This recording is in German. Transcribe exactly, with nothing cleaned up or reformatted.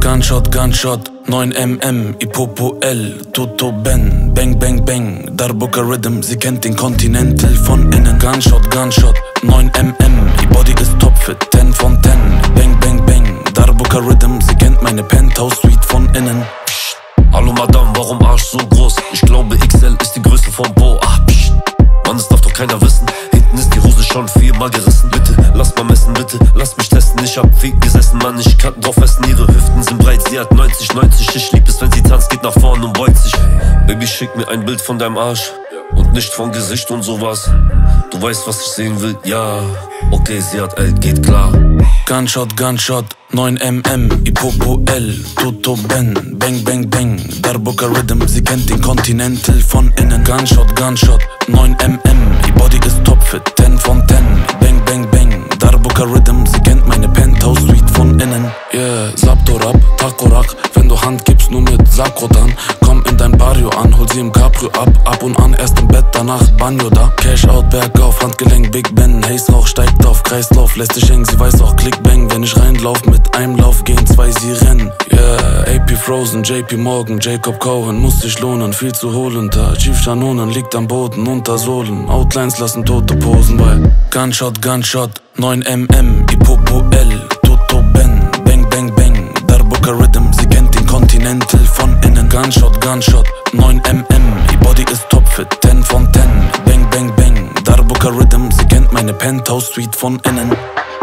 Gunshot, Gunshot, neun Millimeter, Ipopo L, Toto Ben, Bang, Bang, Bang, Darbuka Rhythm, sie kennt den Continental von innen. Gunshot, Gunshot, neun Millimeter, ihr Body ist topfit, zehn von zehn, Bang, Bang, Bang, Darbuka Rhythm, sie kennt meine Penthouse Suite von innen. Psst. Hallo Madame, warum Arsch so groß? Ich glaube X L ist die Größe vom Bo. Ach, psst. Mann, das darf doch keiner wissen. Hinten ist die Hose schon viermal gerissen. Bitte, lass mal messen, bitte, lass mich testen. Ich hab viel gesessen, Mann, ich kann drauf essen. Ihre Hüften sind breit, sie hat neunzig, neunzig. Ich lieb es, wenn sie tanzt, geht nach vorn und beugt sich. Baby, schick mir ein Bild von deinem Arsch und nicht von Gesicht und sowas. Du weißt, was ich sehen will, ja. Okay, sie hat L, geht klar. Gunshot, Gunshot, neun Millimeter, Ipopo L, Toto Ben, Bang, Bang, Bang, Darbuka Rhythm, sie kennt den Continental von innen. Gunshot, Gunshot, neun Millimeter, ihr Body ist topfit, zehn von zehn, Bang, Bang, Bang, Darbuka Rhythm, sie kennt meine Penthouse Suite von innen. Yeah, Saptorab, Takorak, wenn du Hand gibst, nur mit Sakrotan. Komm in dein Barrio an, hol sie im Cabrio ab, ab und an, erst im Bett, danach Banjo da. Cash out, bergauf, Handgelenk, Big Ben, Haze Rauch, steigt auf, Kreislauf, lässt dich hängen, sie weiß auch, Klick, Bang. Wenn ich reinlauf, mit einem Lauf gehen zwei, sie rennen. Yeah, A P Frozen, J P Morgan, Jacob Cohen, muss sich lohnen, viel zu holen da. Chief Shanonen liegt am Boden, unter Sohlen, Outlines lassen tote Posen bei. Gunshot, Gunshot, neun Millimeter, Ipopo L, Toto Ben, Bang, Bang, Bang, Darbuka Rhythm, sie kennt den Continental von innen. Gunshot, Gunshot, neun Millimeter, ihr Body ist topfit, zehn von zehn, Bang, Bang, Bang, Darbuka Rhythm, sie kennt meine Penthouse Suite von innen.